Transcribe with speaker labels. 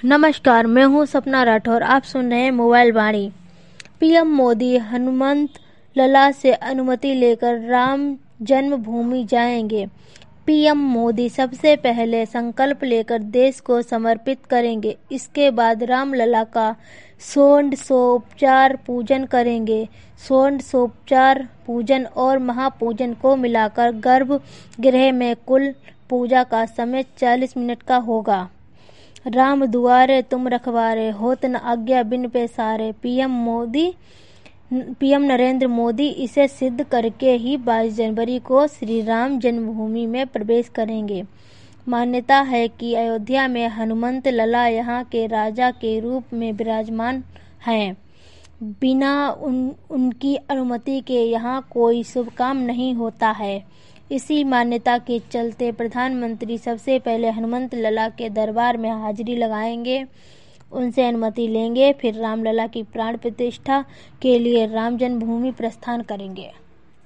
Speaker 1: नमस्कार, मैं हूं सपना राठौर। आप सुन रहे हैं मोबाइल वाणी। पीएम मोदी हनुमंत लला से अनुमति लेकर राम जन्मभूमि जाएंगे। पीएम मोदी सबसे पहले संकल्प लेकर देश को समर्पित करेंगे। इसके बाद रामलला का षोडशोपचार पूजन करेंगे। षोडशोपचार पूजन और महापूजन को मिलाकर गर्भगृह में कुल पूजा का समय 40 मिनट का होगा। राम दुआरे तुम रखवारे, होत न आज्ञा बिन पैसारे। पीएम नरेंद्र मोदी इसे सिद्ध करके ही 22 जनवरी को श्री राम जन्मभूमि में प्रवेश करेंगे। मान्यता है कि अयोध्या में हनुमंत लला यहाँ के राजा के रूप में विराजमान हैं। बिना उनकी अनुमति के यहाँ कोई शुभ काम नहीं होता है। इसी मान्यता के चलते प्रधानमंत्री सबसे पहले हनुमंत लला के दरबार में हाजिरी लगाएंगे, उनसे अनुमति लेंगे, फिर रामलला की प्राण प्रतिष्ठा के लिए राम जन्मभूमि प्रस्थान करेंगे।